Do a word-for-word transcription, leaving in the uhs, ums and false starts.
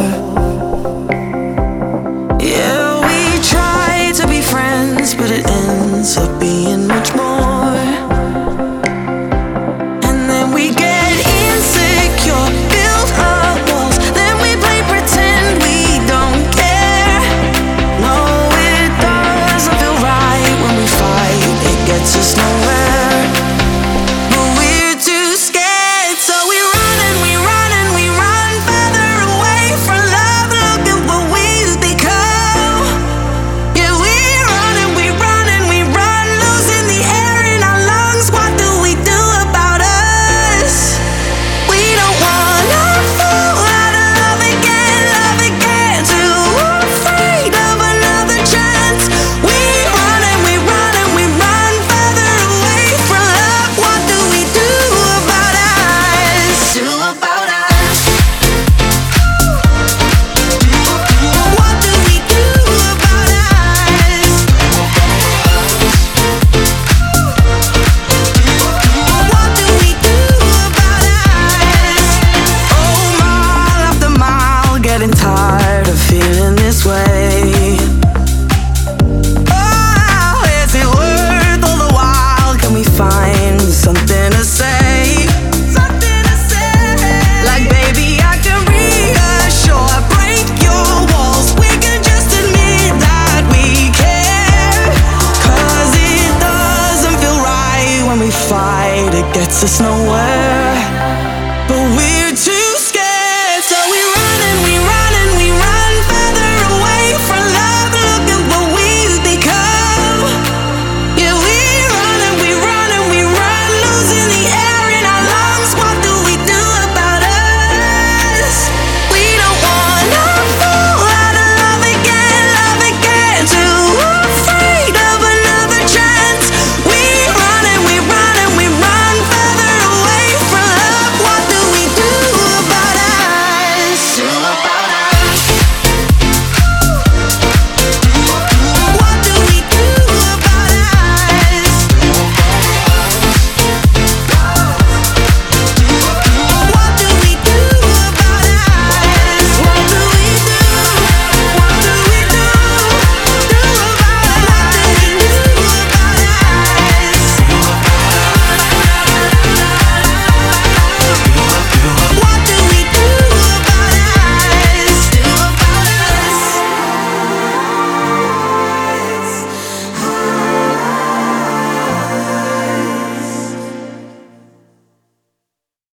Yeah, we try to be friends, but it ends up being much more. And then we get insecure, build up walls, then we play pretend we don't care. No, it doesn't feel right when we fight, it gets us nowhere. But we're too scared, so we run and we run and we run further away from love. Look at what we've become. Yeah, we run and we run and we run, losing the air in our lungs. What do we do about us? We don't wanna fall out of love again, love again. Too afraid of another chance. We run and we run and we run further away from love. What do we do about us? Do about us? What do we do about us? What do we do about us? Oh, mile after mile, getting tired of feeling this way. Oh, is it worth all the while? Can we find something to say? Something to say. Like, baby, I can reassure, break your walls. We can just admit that we care. 'Cause it doesn't feel right when we fight, it gets us nowhere.